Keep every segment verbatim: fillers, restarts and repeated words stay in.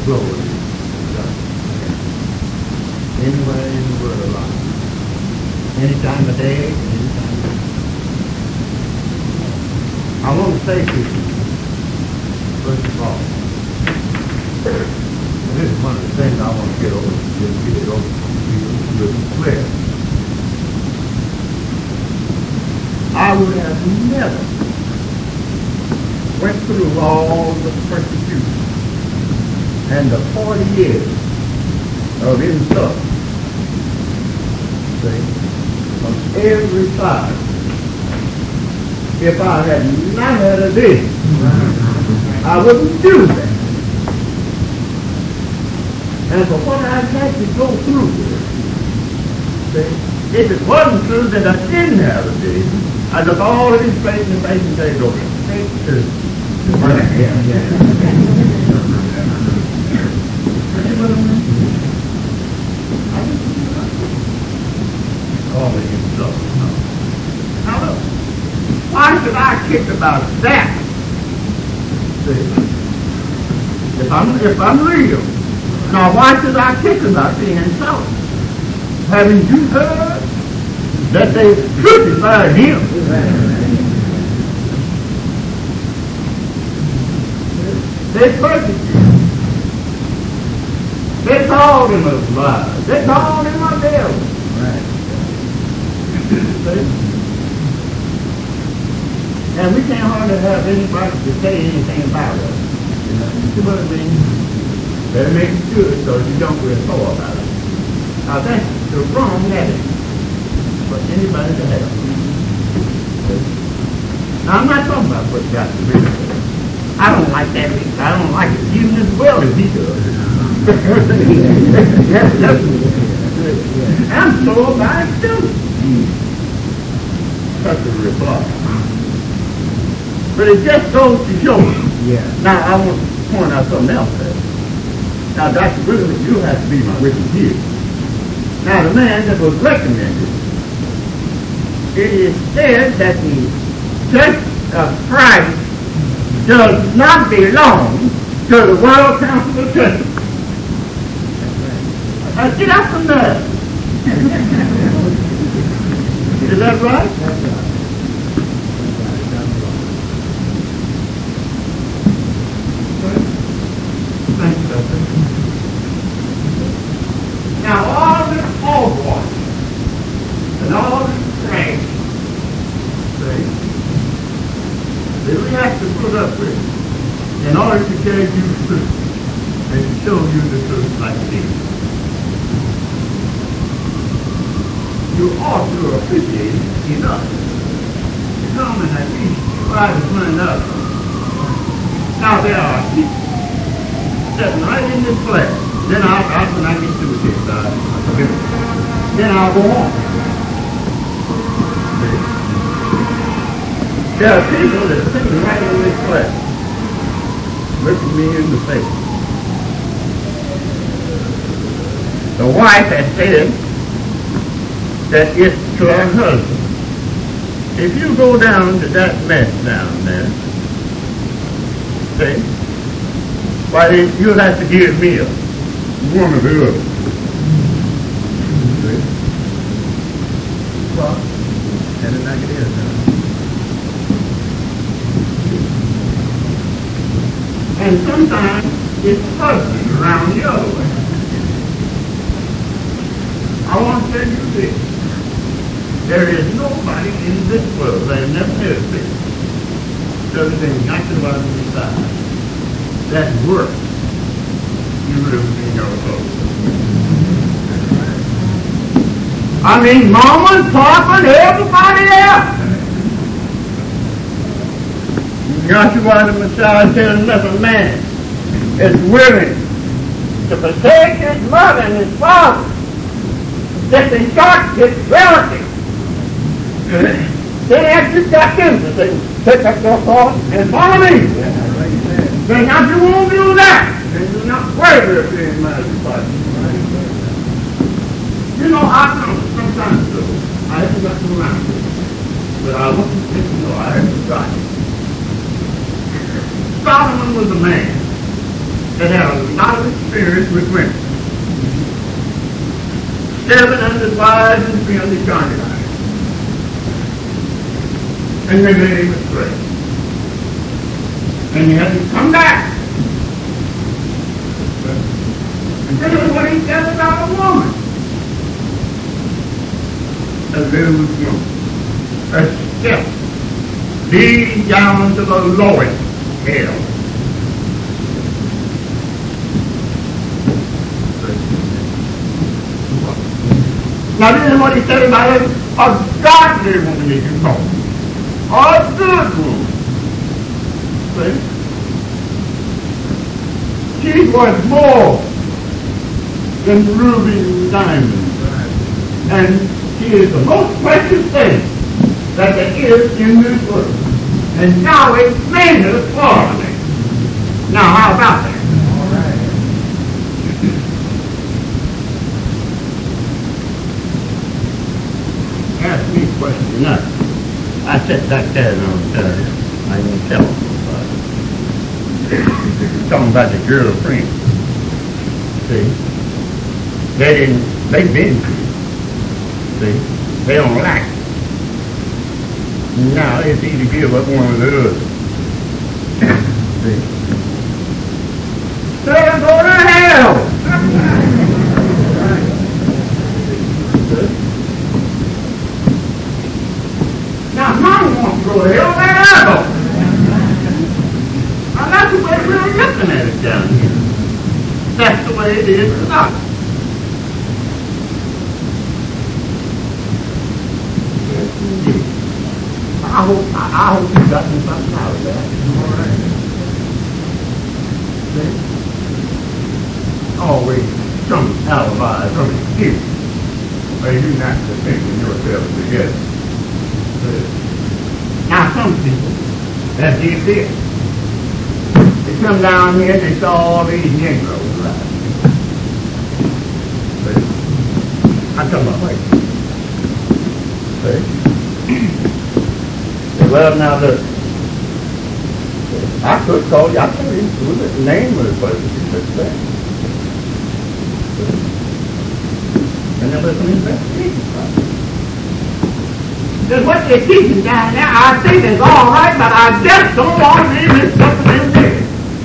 Glory to God. Anywhere in the world of life. Any time of day, any time of day. I want to say to you, first of all, and this is one of the things I want to get over, just get it over to you really clear. I would have never went through all the persecution and the forty years of insult, see, on every side, if I had not had a vision. I wouldn't do that. And for what I've had to go through, see, if it wasn't true that I didn't have a vision, I'd look all of these faces in the face and say, go straight to the money. Yeah, yeah. All the insult. Now look, why should I kick about that? See? If I'm, if I'm real, now why should I kick about being insulted? Haven't you heard that they crucified him? They persecuted him. They called him a liar. They called him a devil. Right. And we can't hardly have anybody to say anything about us. You know, you see what I mean? Better make it good so you don't really throw about it. Now that's the wrong attitude for anybody to have. Now I'm not talking about what got to really say. I don't like that. I don't like it even as well as he does. Yes, yes. I'm so about it too. Such a reply. But it just goes to show you. Yeah. Now I want to point out something else there. Now Doctor Williams, you have to be my witness here. Now the man that was recommended, it is said that the Church of Christ does not belong to the World Council of Churches. Uh, get out from there. Is that right? That's right. Thank you, Doctor. Now all this hogwash and all this trash, see, that we have to put up with in order to tell you the truth and to show you the truth like it is. You ought to appreciate it enough to come and at least try to find out. Now there are people sitting right in this class. Then I'll, I'll when I get through with this, uh, then I'll go on. There are people that are sitting right in this class, looking me in the face. The wife has said that it's to her husband. If you go down to that mess down there, see, why you'll have to give me a one of the other. See? Well, and it like it is now. And sometimes it's fuzzy around the other way. I want to tell you this. There is nobody in this world that has never heard this, other than exactly what I'm beside, that work you would have seen your soul. I mean, Mama and Papa and everybody else. Joshua the Messiah tells us a man is willing to forsake his mother and his father, just in short, his relatives. Then after you got them to say, pick up your cross and follow me. Then now you won't do that. And you're not worthy of being my disciple. You know, I know sometimes too, I haven't got to around it, but I want you to know I haven't tried. Solomon was a man that had a lot of with women. Seven hundred wives and three hundred concubines. And they made him astray. And he had to come back. And this is what he said about a woman. A little woman. A step. Lead down to the lowest hell. Now this is what he said about it. A godly woman, if you call it. Or a good woman. See? She's worth more than rubies and diamonds. And she is the most precious thing that there is in this world. And now it's made her for me. Now how about that? All right. Ask me a question. No. I sat back there and uh, I didn't tell them. Talking about the girlfriend. See? They didn't, they've been through. See? They don't like it. Now it's easy to give up one of the others. See? They'll go to hell! Now mom wants to go to hell, where I go? Now that's the way we're looking at it down here. That's the way it is with us. I hope, I, I hope you got something out of that. All right. See? Always some alibi, some excuse. But you're not thinking yourself together. See? Now some people, that did this. They come down here and they saw all these Negroes around. See? I'm talking about white people. See? Well, now look, I could call you, I tell you who the name of the place you could say. And then there's an investigation process. Because what they're teaching down there, I think is all right, but I just don't want to be mixed up with them there.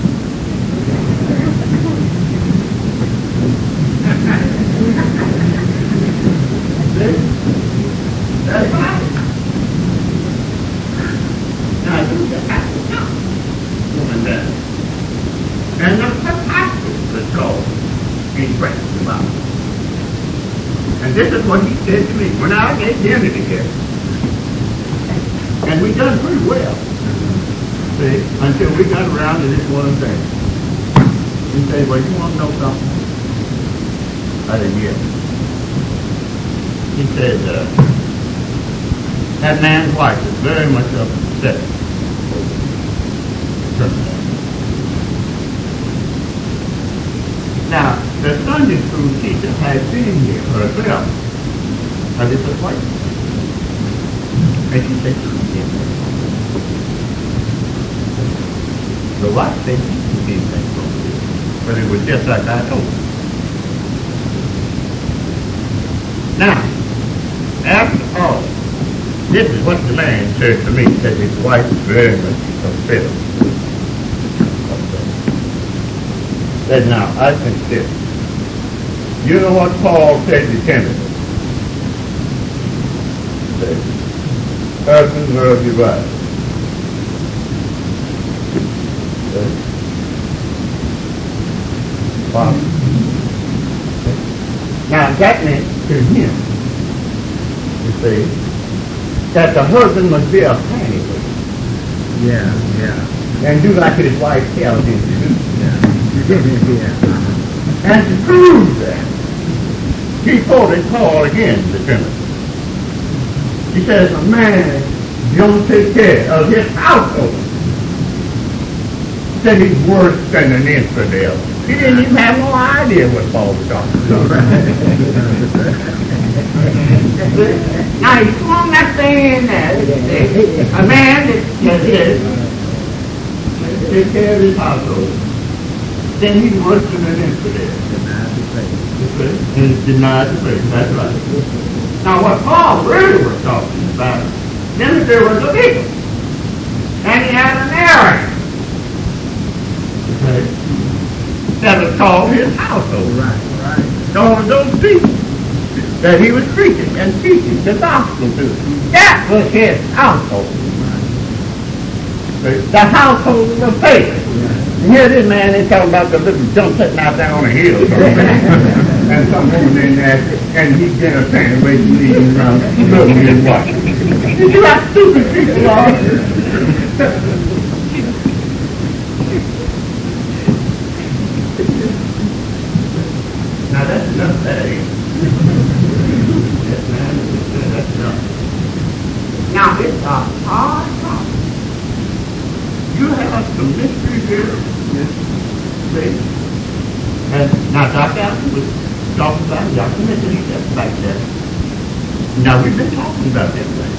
See? That's right. And the capacity was called in practice about it. And this is what he said to me when I get dinner together. And we done pretty well. See, until we got around to this one thing. He said, well, you want to know something? I said, yes. He said, uh, that man's wife is very much upset. Now, the Sunday school teacher had been here herself. Now, this is white. And she said, the wife said she didn't think so. But it was just like I told her. Now, after all, this is what the man said to me, that his wife is very much upset. Said, now, I think this. You know what Paul said to Timothy? Said, husbands, love your wives. Father. Now, that meant to him, you see, that the husband must be a panic. Yeah, yeah. And do like his wife tells him to do. Yeah. And to prove that, he quoted Paul again to Timothy. He says, a man don't take care of his household. He said he's worse than an infidel. He didn't even have no idea what Paul was talking about. Now he swung that thing in there. A man that, that is, take care of his household. Then he's worse than an infidel. faith. The faith. And denied the faith. That's right. Now what Paul really was talking about, then there was a people. And he had an Aaron. Okay. That was called his household. Right, right. All of those people that he was preaching and teaching the gospel to. That was his household. The household of faith. And here this man is talking about the little junk sitting out there on a hill or something. And some woman in there, and he's getting a fan away from leaving around, looking and watching. You see how stupid people are? Now that's enough, that is. Yes, man, that's enough. Now it's a hard problem. You have some mystery here. Yes. See? And now Doctor Allen was talking about Doctor Mitchell steps back there. Now we've been talking about that thing.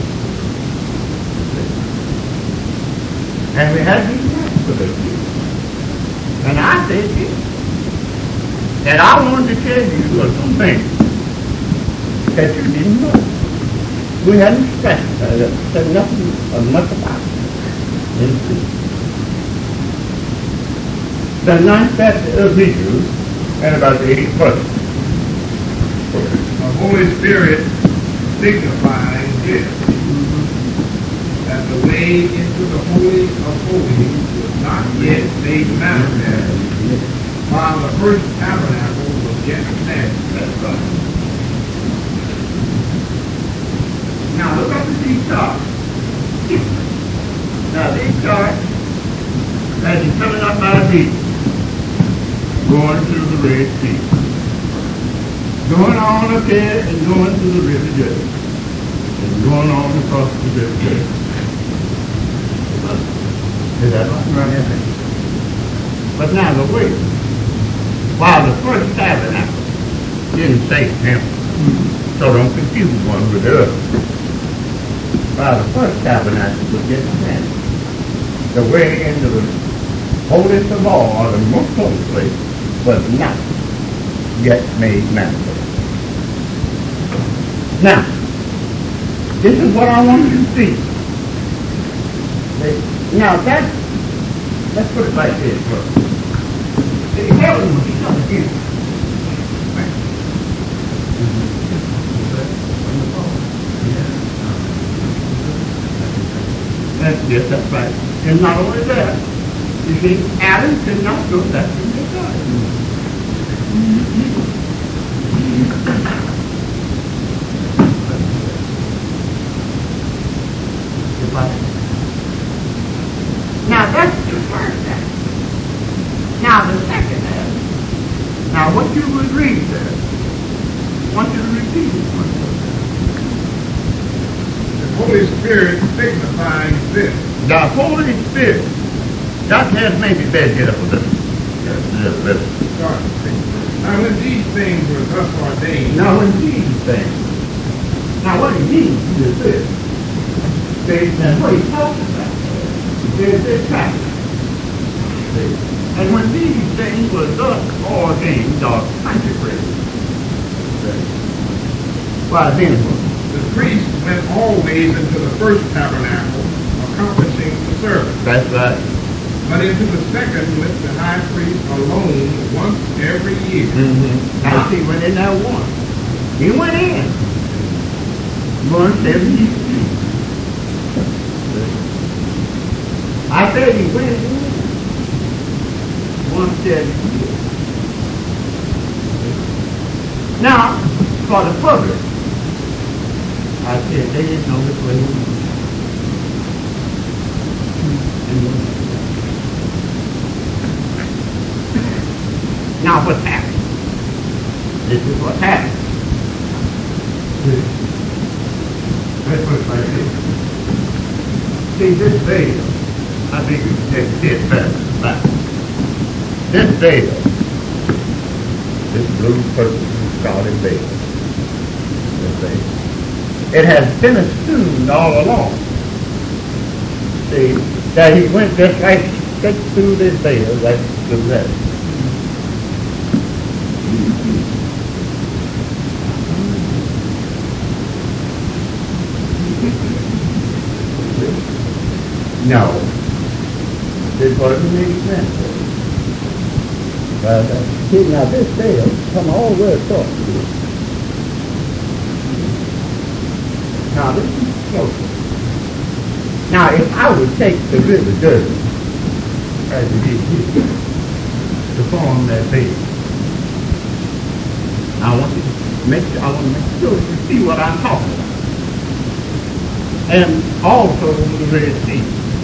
And we had these maps for those people. And I said this. And I wanted to tell you some things that you didn't know. We hadn't stressed uh, said nothing uh, much about it. The ninth chapter of Hebrews and about the eighth verse. The Holy Spirit signifies this, that the way into the Holy of Holies was not yet made manifest, while the first tabernacle was yet standing. That's right. Now look up at these charts. Now these charts, as you're coming up out of these, going through the Red Sea, going on up there and going through the River Jordan, and going on across the River Jordan. Is that right? But now the wait. While the first tabernacle didn't say temple, so don't confuse one with the other. While the first tabernacle was getting standing, the way into the holiest of all, or the most holy place, was not yet made manifest. Now, this is what I want you to see. Now that, let's put it like this first. The heaven will be coming in. That's, yes, that's right. And not only that, you see, Adam could not go back to the garden. Now that's the first act. Now the second act. Now what you would read there, I want you to repeat it one more time. The Holy Spirit signifies this. The Holy Spirit. That has maybe better get up a little. Yes, little. Now when these things were thus ordained. Now when these things. Now what he means is this. See, that's what he's talking about. There's this chapter. And when these things were thus ordained or consecrated. Why then what? The priest went always into the first tabernacle, accomplishing the service. That's right. But into the second went the high priest alone once every year. Mm-hmm. Now see, went in there once. He went in. Once every year. I said he went in. Once every year. Now, for the public, I said they didn't know which way he was. Now what's happening? This is what's happening. Let's put it like this. See, this veil, I think you can take this better back. This veil, this blue, purple, scarlet veil, this veil, it has been assumed all along. See, that he went just right straight through this veil, right through that. No. This wasn't make sense. But, uh, see, now this veil come all the way across here. Now this is close. Now if I would take the river Derby, as it is here, to form that veil, I want you to make sure, I want to make sure you see what I'm talking about. And also the Red Sea.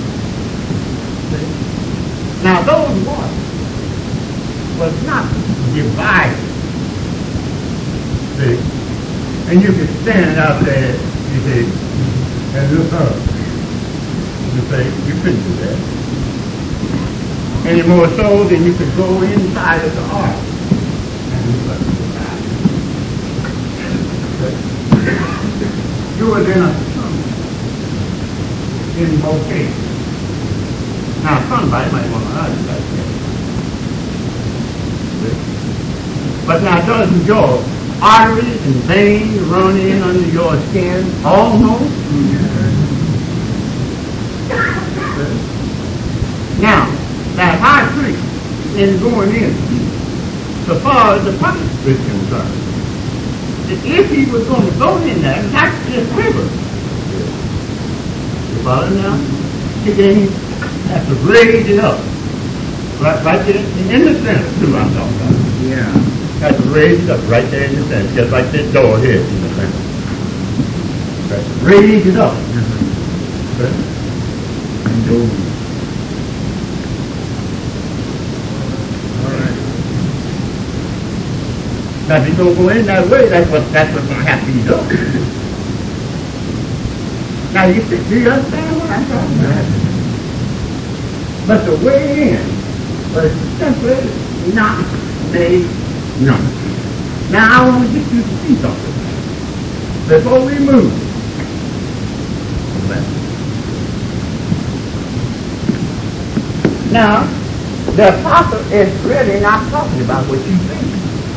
See? Now those waters was not divided. See? And you can stand out there, you say, and look up. You say, you couldn't do that. Any more so than you could go inside of the ark and look up to the side. You were in a tunnel in both cases. Now somebody might want to argue like that. But now doesn't your arteries and veins run in under your skin almost? Now, that high priest is going in so far as the punishment is concerned. If he was going to go in there, that's his river. You follow now? Then he has to raise it up. Right, right there in the center, too, I'm talking about. Yeah. Has to raise it up right there in the center, just like this door here in the center. Right. Raise it up. Mm-hmm. Right. And go. All right. Now, if you don't go in that way, that's what that's what's going to have to be done. Now, you see, do you understand what I'm talking about? But the way in was simply not made known. Now, I want to get you to see something before we move. Now, the apostle is really not talking about what you think.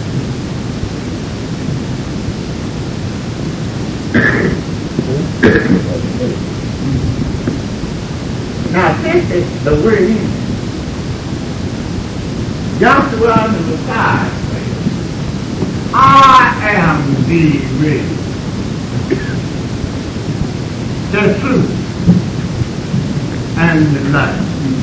Now, this is the word in Joshua and the Messiah says, I am the way, the truth, and the life.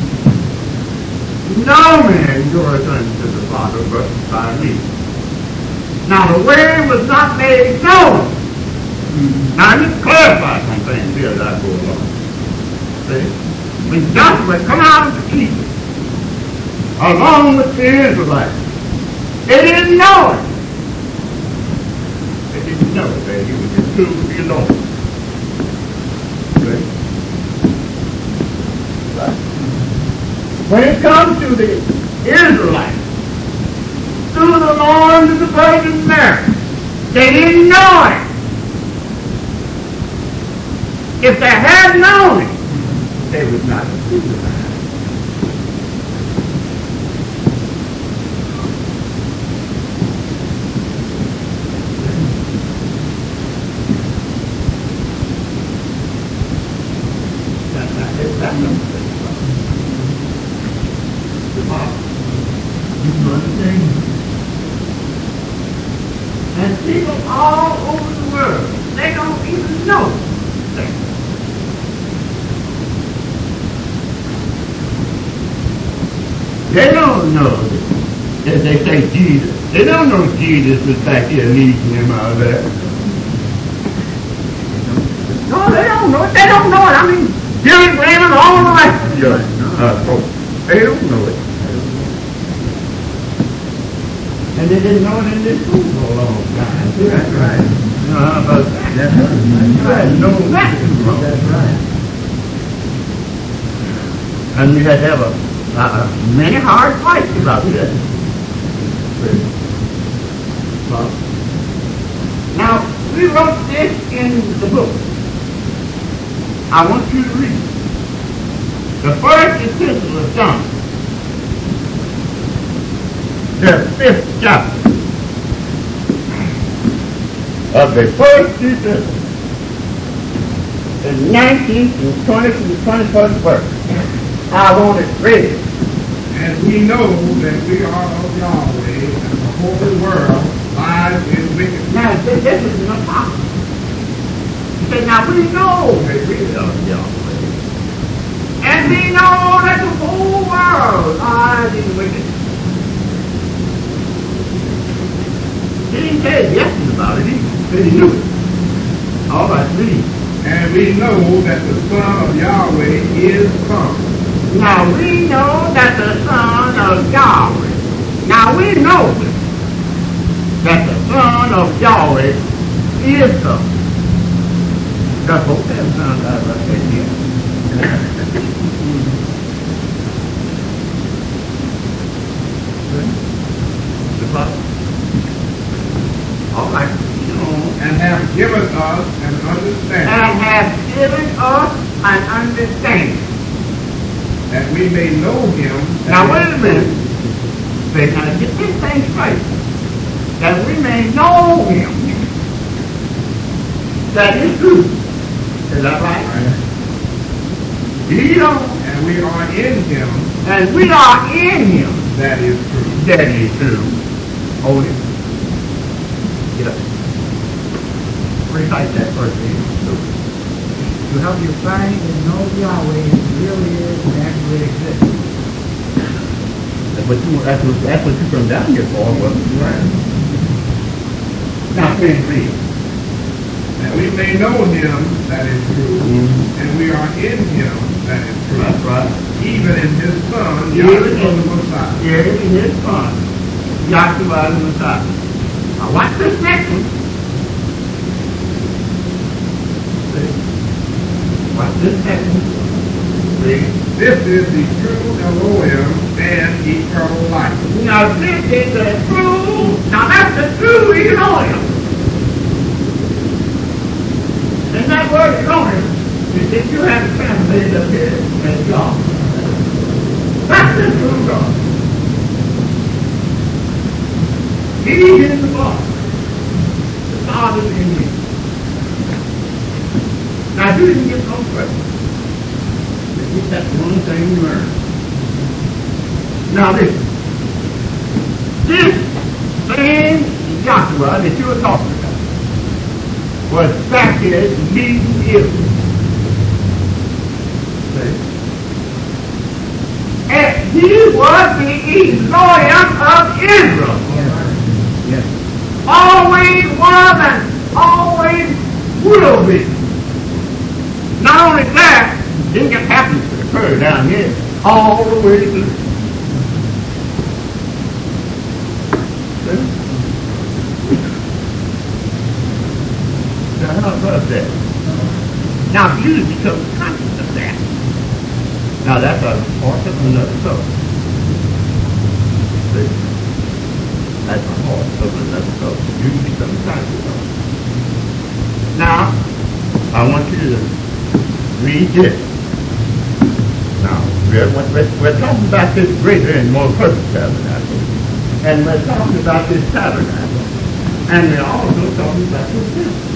No man goeth unto the Father but by me. Now the way was not made known. Now I just clarify some things here as I go along. See? When Joshua come out of the kingdom, along with the Israelites, they didn't know it. They didn't know it, that he was just proved to be alone. See? Right? When it comes to the Israelites, through the loins of the Virgin Mary, they didn't know it. If they had known it, they would not have crucified. That's not it. That's not it. You understand? And people all over the world, they don't even know that. They don't know that they say Jesus. They don't know Jesus was back here leading them out of there. No, they don't know it. They don't know it. I mean, Billy Graham and all the rest of you. Uh, folks, they don't know it. And they didn't know it in this school for a long time. That's right. Uh, but that's right. You had to know that too long. That's right. And you had to have a Uh, many hard fights about this. Well, now, we wrote this in the book. I want you to read the first epistle of John, the fifth chapter of the first epistle. the nineteenth and twentieth and twenty-first verse. I want it read. And we know that we are of Yahweh, and the whole world lies in wickedness. Now, this, this is an apostle. He said, now we know that we are of Yahweh. And we know that the whole world lies in wickedness. He didn't say yes about it, he said he knew it. All right, read. And we know that the Son of Yahweh is come. Now we know that the Son of Yahweh. Now we know that the Son of Yahweh is come. That's what that sounds like right there. The Father. All right. And have given us an understanding. And have given us an understanding. That we may know him. Now wait a minute. Say, now get this thing straight. That we may know him. That is true. Is that right? Right. He don't. And we are in him. And we are in him. That is true. That is true. Hold it. Get up. Recite that first thing. To help you find and know Yahweh really is and actually exists. That's what you, that's what, that's what you come down here for, wasn't it? Right. Now, finish reading. And we may know him that is true, mm-hmm. and we are in him that is true. That's right. Even in his Son, Yahshua the Messiah. Yeah, in his Son, Yahshua the Messiah. Now watch this next one. See? Watch this next one. See? This is the true Elohim and eternal life. Now this is the true, now that's the true Elohim. And that word Elohim, is that you have to translate it up here as God. That's the true God. He is the Father. The Father is in me. Now you didn't get no credit. That's one thing you learn. Now listen. This same Yahshua that you were talking about was back here leading Israel. And he was the Elohim of Israel. Yes. Yes. Always was and always will be. Not only that, it just happens to occur down here all the way to the now how about that? Now if you become conscious of that, now that's a part of another soul. See? That's a part of another soul. You become conscious of it. Now, I want you to read this. Now, we're, we're, we're talking about this greater and more perfect tabernacle. And we're talking about this tabernacle. And we're also talking about this temple.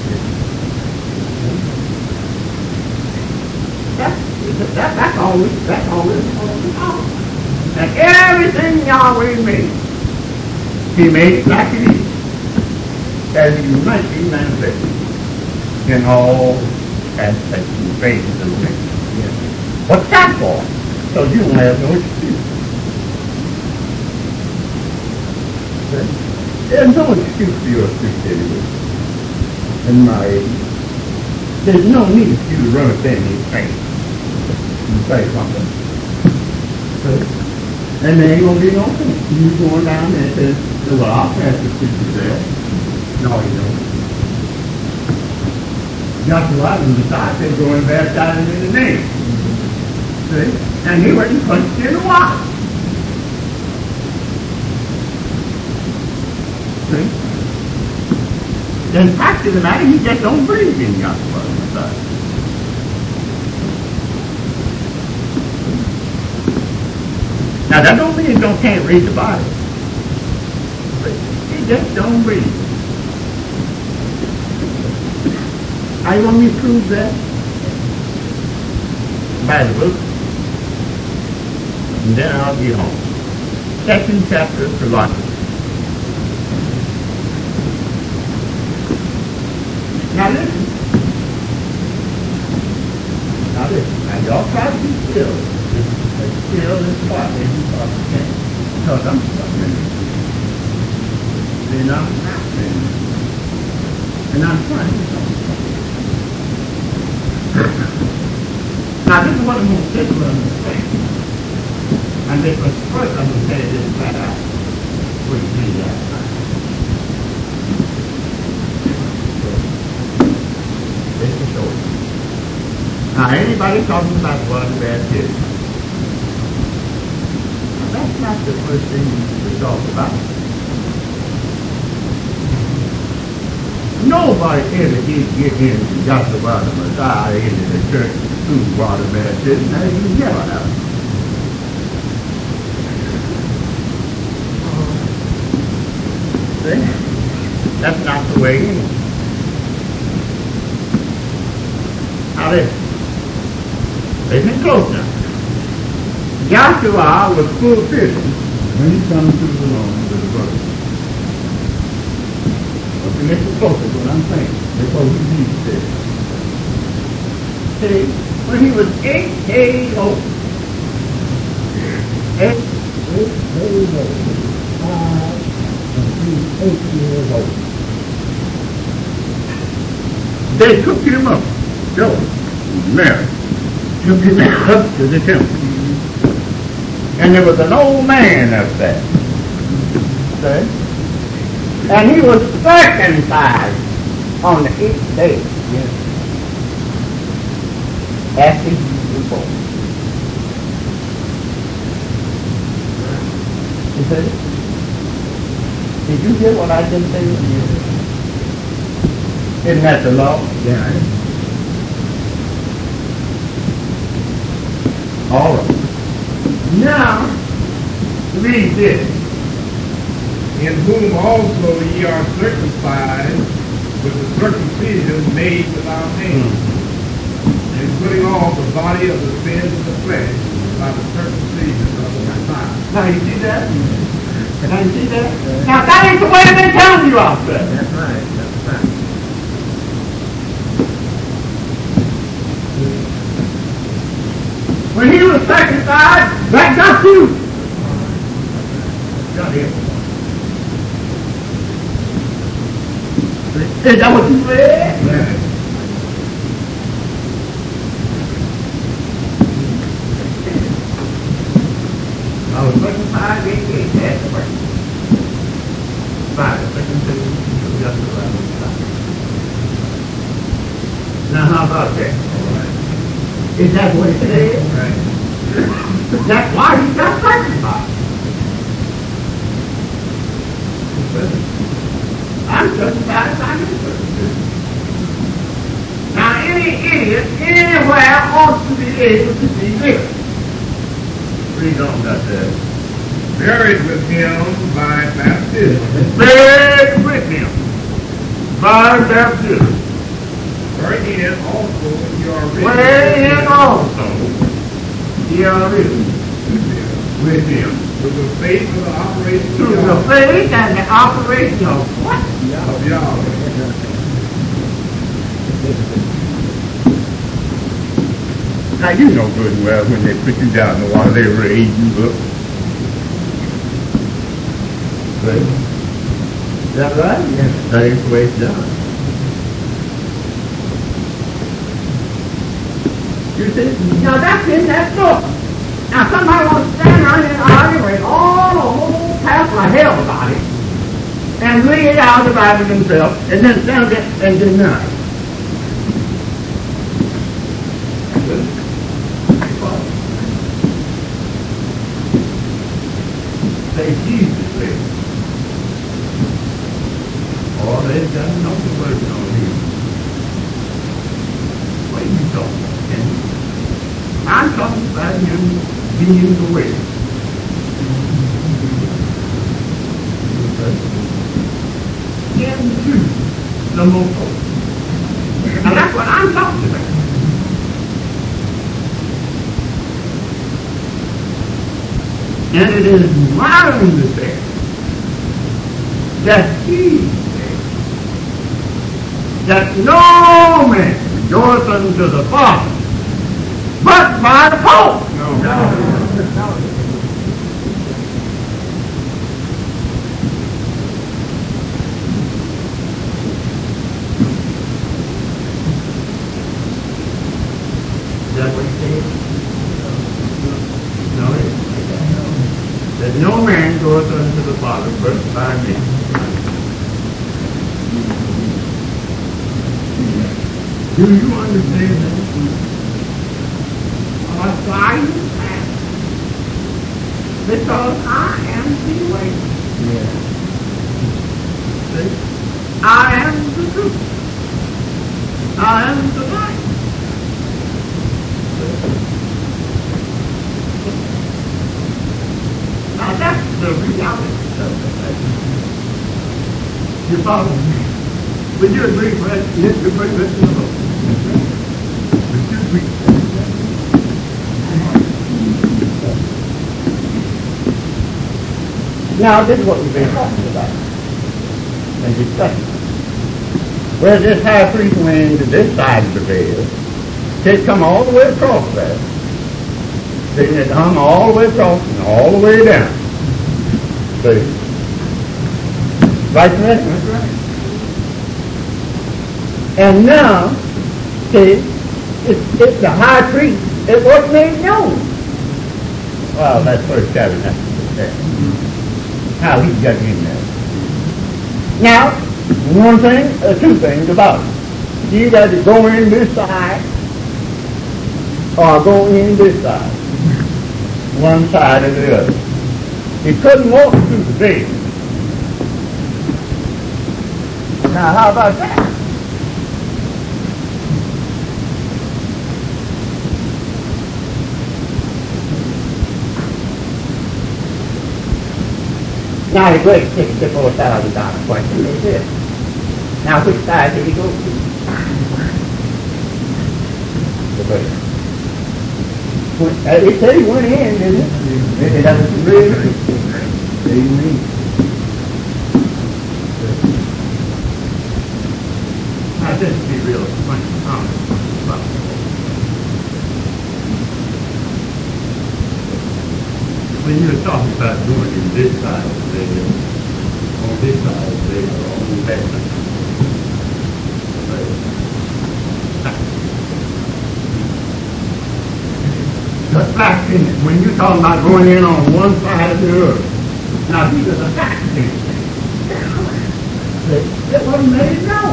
That's, that, that's all we, that's all we're supposed to talk about. And everything Yahweh made, he made it like it is. As he might be manifested in all aspects and phases of nature. Yes. What's that for? So you don't have no excuse. There's no excuse for your stupidity in my age. There's no need for you to run up there in your face and say something. And there ain't going to be no thing. You going down there and say, well, I'll pass the scripture there. No, you don't. Yahshua was the disciple going baptizing in the name. See? And he wasn't punched in the water. See? In fact of the matter, he just don't believe in Yahshua the Messiah. Now that don't mean he don't can't read the Bible. But he just don't read. How you want me to prove that? Bible, and then I'll be home. Second chapter of Colossians. Now listen. Now listen. Now y'all try to be still. But still and quiet as you possibly can. Because I'm suffering. Then I'm not saying. And I'm trying to do something. Now this is what I'm going to say to understand. And this was first I'm going to say this flat out. What you see last night. This is short. Now anybody talking about blood and baptism? Now that's not the first thing we talk about. Nobody ever did get in and got the water Messiah into the church through water baptism. Now you never have. See? That's not the way in. Now listen. Listen close now. Joshua was fulfilling when he comes to the Lord with the brother. Okay, listen close to what I'm saying. Before we read this. See, when he was eight days old. Eight, eight days old. Five and three, eight years old. They took him up. Joseph, Mary, took him up to the temple. And there was an old man up there. See? And he was circumcised on the eighth day. Yes. After he was born. You see? Did you hear what I just said? Yes. Isn't that the law? Yeah. All right. Now, read this. In whom also ye are circumcised with the circumcision made without hands, mm-hmm. and putting off the body of the sins of the flesh by the circumcision of the Messiah. Now you see that? Now you see that? Now that ain't the way they've been telling you out there. That's right. That's right. When he was circumcised, that got you. Got him. Is that what you read? Yeah. I was circumcised, eight days after birth. By the circumcision of just around the time. Now how about that? Is that what it says? Right. That's why he got circumcised. I'm circumcised, I'm circumcised. Now any idiot anywhere ought to be able to see this. Read on that there. Buried with him by baptism. Buried with him by baptism. Wherein also you are risen. Wherein also ye are risen with him. Through the faith of the operation Through of the Yahweh. faith and the operation of what? Of Yahweh. Now you know good and well when they put you down in the water, they raise you up. Right? Is that right? Yes. That is the way it's done. You see? Now that's in that book. Now somebody wants to stand around and argue with all the whole past of hell about it and read it out of the Bible themselves and then stand there and deny it. Say Jesus said. All they've got to know the word on him. What are you talking about, Kenny? I'm talking about him being the way. Into the most. And that's what I'm talking about. And it is my understanding that he said that no man goeth unto the Father but by the Pope. No. No. Is that what he said? No, it isn't. That no man goeth unto the Father but by me. Do you understand that? That's why you fast. Because I am the way. Yeah. See? I am the truth. I am the light. Now that's the reality of the faith. You follow me? Would you agree with that? Yes, you agree with the Lord. Would you agree with that? Now this is what we've been talking about and discussing. Where this high priest went into this side of the veil, it come all the way across there. Then it hung all the way across and all the way down. See? Right there? That's right. And now, see, it's, it's the high priest. It was made known. Well, that's first tabernacle. How he got in there. Now, one thing, uh, two things about it. You got to go in this side or go in this side. One side or the other. He couldn't walk through the veil. Now, how about that? Now the great sixty-four thousand dollar question is this. Now which side did he go to? The veil. It said he went in, didn't it? It doesn't really. Amen. Now just to be real honest about it. When you're talking about doing in this side of the veil, on this side of the veil, or on that side, just like in it, when you're talking about going in on one side or the other, now these are the facts. It wasn't made known.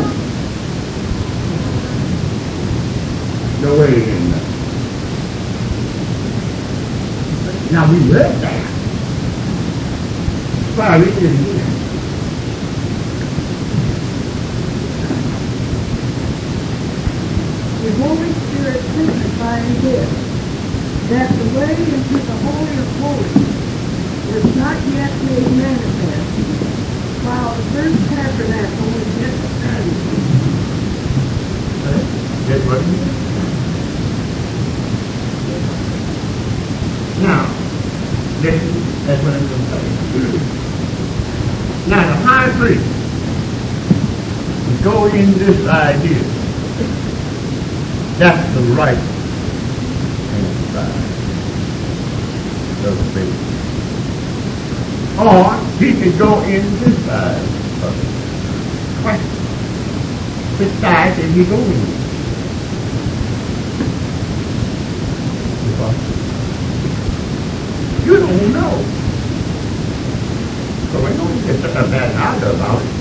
No way in there. Now we read that. Why we didn't do that? The Holy Spirit signifying this, that the way into the Holy of Holies is not yet made manifest, while the first tabernacle is yet standing. Get what? Now, this, that's what I'm going to say. Now, the high priest is going in this idea. That's the right hand side of the faith. Or he could go in this side of it. Question. Which side did he go in? You don't know. So we don't get a bad idea about it.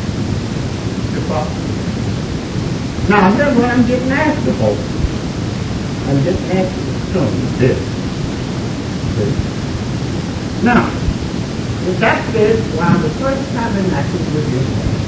Now, here's what I'm getting asked of folks. I'm getting asked of students this. Now, if that's this, while the first tabernacle was in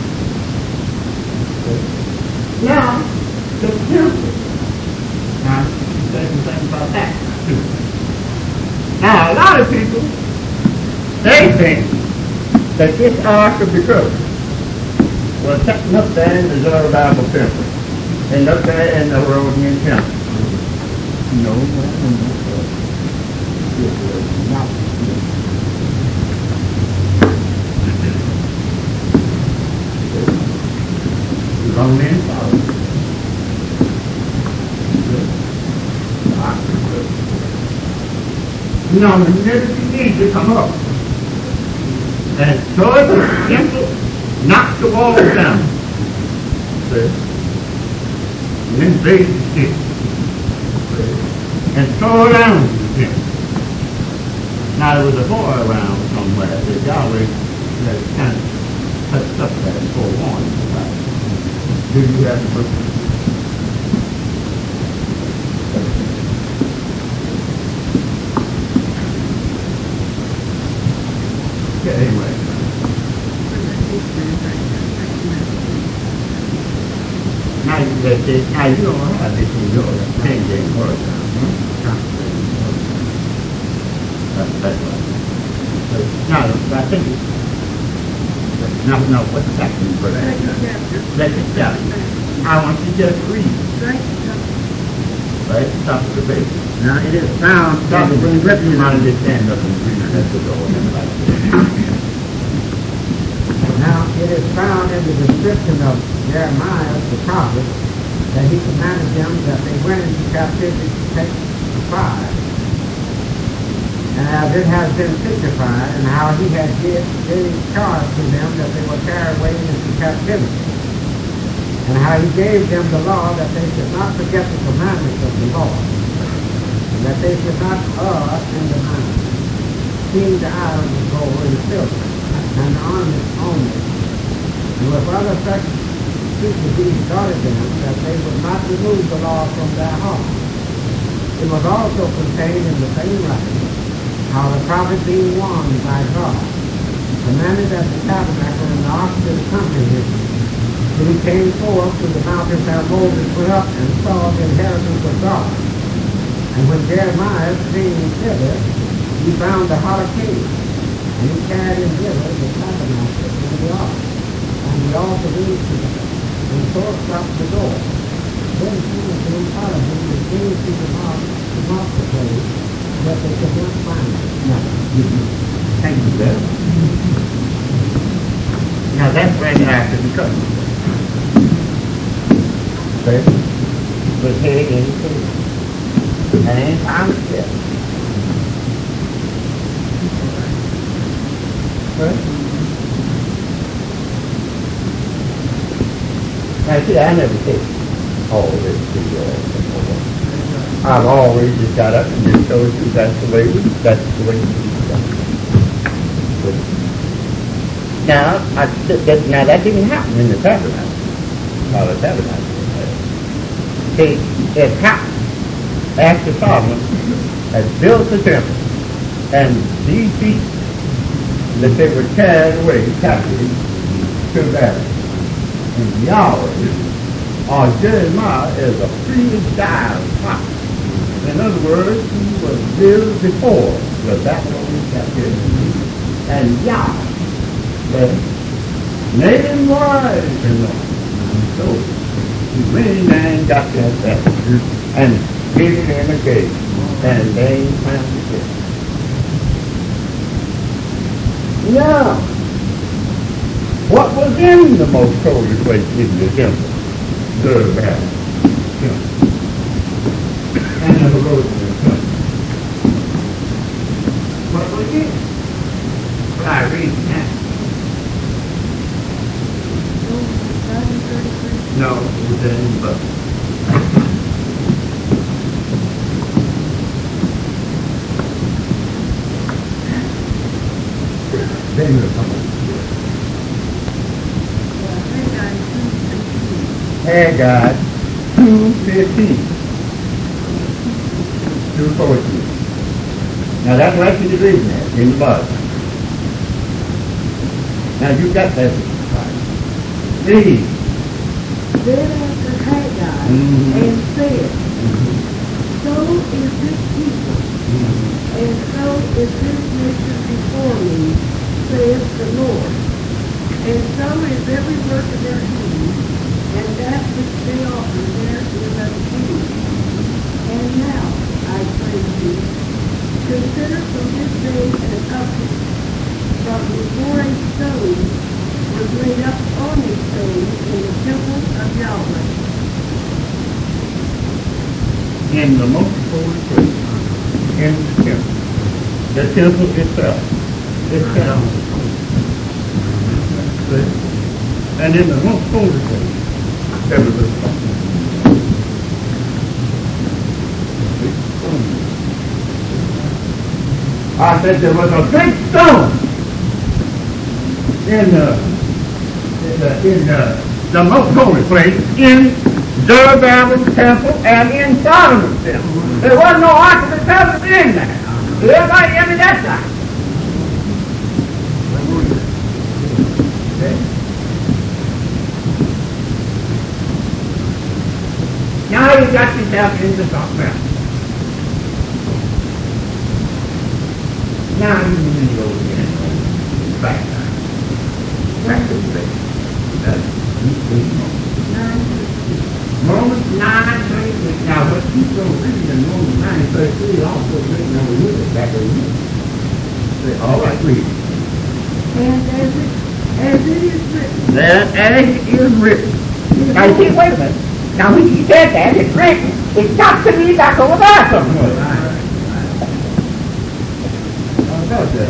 there. Now, the temple. Now, say something about that. Now, a lot of people, they think that this Ark of the Covenant was sitting up there in the Zerubbabel temple, and up there in the Herodian temple. No, no, no, no. It was not. Young men follow. Now, the minute you need to come up and throw it to the temple, knock the wall down. See? And then raise the stick. And throw it down to the temple. Now, there was a boy around somewhere that Yahweh had kind of touched up that forewarning about. Do you have the book? Yeah, anyway. Now you get this, now you don't have this in your ten day word now. That's, that's right. So, now, I think it's, no, no, what's the section for that? Second chapter. I want you to just read. Right, top of the page. Now it is found Top of the in the page. You description might of just stand up and read it. That's the door. Now it is found in the description of Jeremiah the prophet that he commanded them that they went into captivity to take the prize. And as it has been signified, and how he had gave, gave charge to them that they were carried away into captivity, and how he gave them the law that they should not forget the commandments of the Lord, and that they should not err in the mind, seeing the idols of gold and silver, and the ornaments only, and with other such superdeeds guarded them that they would not remove the law from their heart. It was also contained in the same writing how the prophet, being warned by God, commanded that the tabernacle and the ark should accompany him. When he came forth to the mountain where Moses went up and saw the inheritance of God. And when Jeremiah came thither, he found the heart of king, and he carried him thither the tabernacle and the ark, and the altar together, and so stopped the door. Then King came out of him and came to the mark, the marketplace, that they could not find it. No. Thank you, sir. Now that's right after the cut. Okay? But here it is. And ain't time to step. Right? Now see, I never said, oh, this is uh, I've always just got up and just told you that's the way we, that's the way we do it. Now, I, that, now that didn't happen in the tabernacle. Now the tabernacle. See, it happened after Solomon had built the temple, and these people, that they were carried away captive to Babylon. And Yahweh, or Jeremiah, is a freestyle prophet. In other words, he was lived before the Babylonian captivity. And Yah said, made him wise in Lord. And so he went and got that message and gave it in a cave. And they found it. Now, what was in the most holy place in the temple? The Babylon. And never goes to the sun. What was it? Well, I read that. No, it was in the book. Then we'll come on. Haggai two fifteen. two fourteen. Now that's what you're reading that in the Bible. Now you got that right. Read. Then answered Haggai Mhm. and said, Mhm. so is this people, Mhm. and so is this nation before me, saith the Lord. And so is every work of their hands, and that which they offer there is unclean. And now, I pray you, consider from this day and upward, from before a stone was laid up on a stone in the temple of in the most holy place, in the temple. The temple itself. Itself. And in the most holy place, there was a stone. I said there was a big stone in the in the, in the, the most holy place in Zerubbabel's temple and in Solomon's temple. There wasn't no Ark of the Covenant in there. Everybody hear me that time? Okay. Now you got yourself into something. Now you need to go again. Back time. Back to the base. That's Romans nine thirty-three. Now what you so reading in Romans nine thirty-three also written over here back over here. Say, all right, read. And as it, as it is written. That as it is written. Now you see, wait a minute. Now when he said that, it's written. It's got to be back over there somewhere. About that.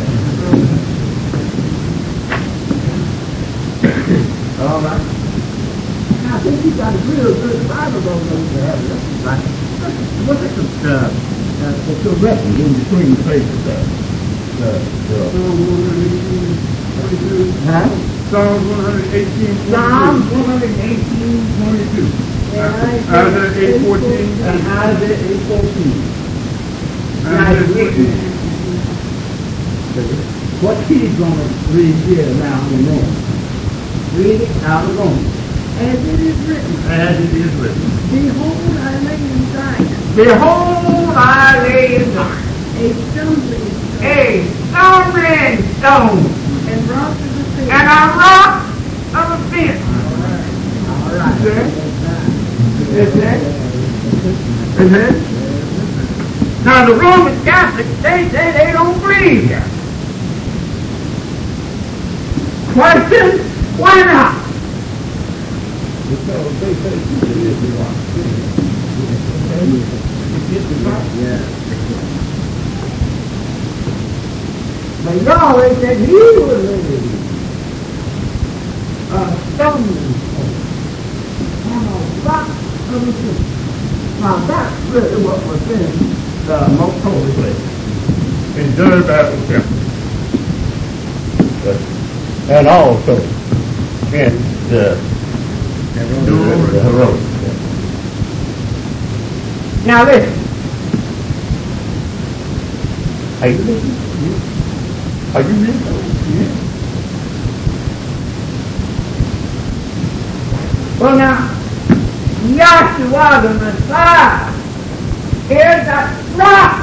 All right. I think you got a real good Bible going on there. Right. Look at the uh, uh, the record in between the pages there. The, the, huh? Psalms one eighteen, Psalms one eighteen, twenty-two. Isaiah eight fourteen. And Isaiah eight fourteen. Isaiah what he's going to read here now in Romans. Read it out of Romans. As it is written. As it is written. Behold, I lay in Zion. Behold, I lay in Zion. A stumbling stone. A stumbling stone. And rock of the fence. And a rock of offense. All right. Is that? Is that? Now the Roman Catholics, they say they don't believe that. Question, why not? Because they say it is the rock. Yeah. But Yahweh said he was living a stumbling stone on a rock of the sea. Now that's really what was in the most holy place. In Zerubbabel's temple. And also in the the heroic. Now listen. Are you listening? Are you listening? Yeah. Well now, Yahshua the Messiah is that rock.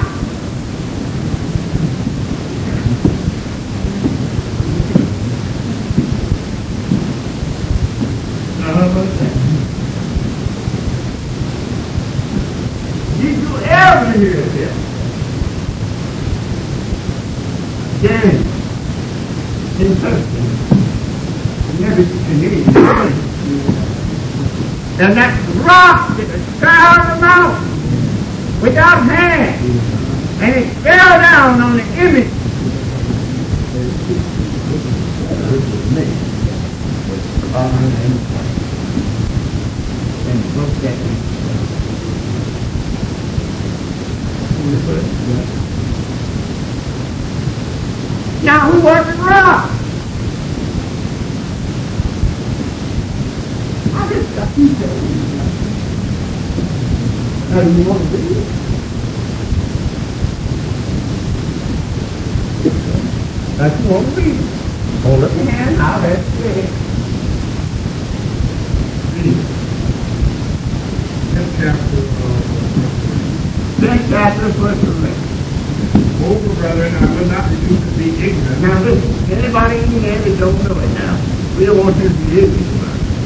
Did you ever hear this? James, in person, never can and that rock that fell out of the mountain without hands, and it fell down on the image. And broke that. Now who was it rock? I just got you telling you. Now you want to read it? That's you want to read it. Hold up your hand, I'll have to read it. Tenth chapter of Tenth chapter, first verse. Over, brethren, I will not reduce to be ignorant. Now listen, anybody in here that don't know it now, we don't want you to be ignorant about it.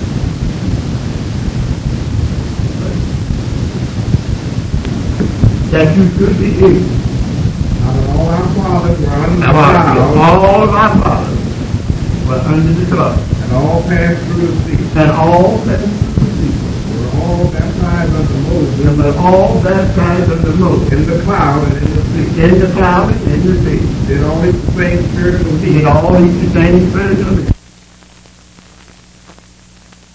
That you should be ignorant. Now all our fathers were under the Now, cloud, all of our fathers were under the cloud, and all passed through the sea. and all that were Were all baptized unto Moses And were all baptized under Moses. In the cloud and in the sea. In the cloud and in the sea. Did all eat the same spiritual meat. Did all eat the same spiritual meat.